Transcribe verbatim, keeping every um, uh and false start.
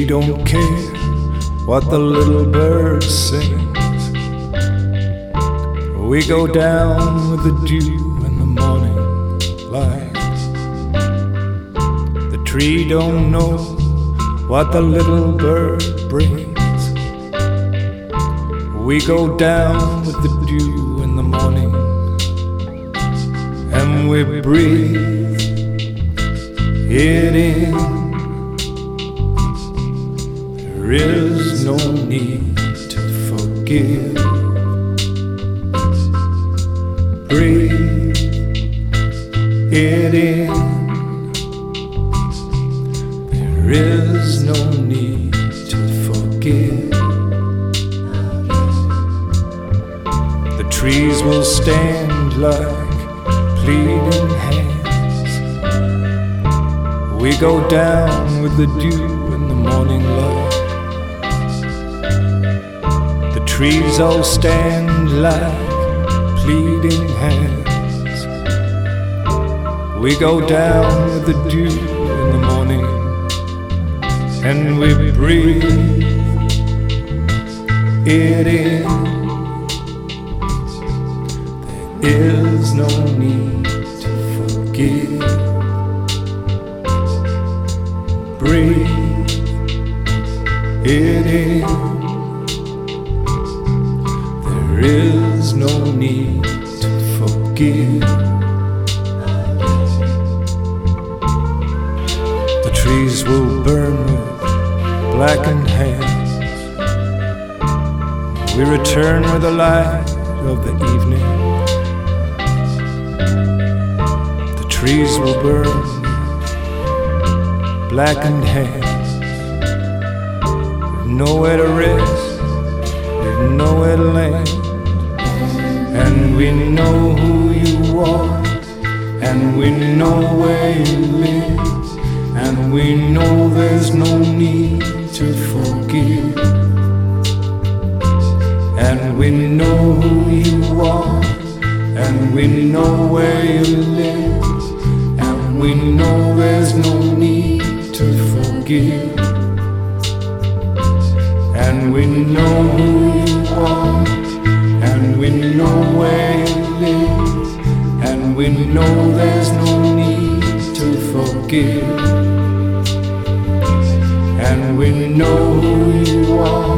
don't care what the little bird sings. We go down with the dew in the morning light. The tree don't know what the little bird brings. We go down with the dew in the morning, and we breathe it in. There is no need to forgive. Breathe it in. There is no need to forgive. The trees will stand like pleading hands. We go down with the dew in the morning light. The trees all stand like pleading hands. We go down with the dew in the morning, and we breathe it in. There is no need to forgive. Breathe it in. There is no need to forgive. The trees will burn with blackened hands. We return with the light of the evening. The trees will burn with blackened hands. We've nowhere to rest, we've nowhere to land. And we know who you are, and we know where you live, and we know there's no need to forgive. And we know who you are, and we know where you live, and we know there's no need to forgive. And we know who you are, and we know where you live, and we know there's no need to forgive. And we know who you are,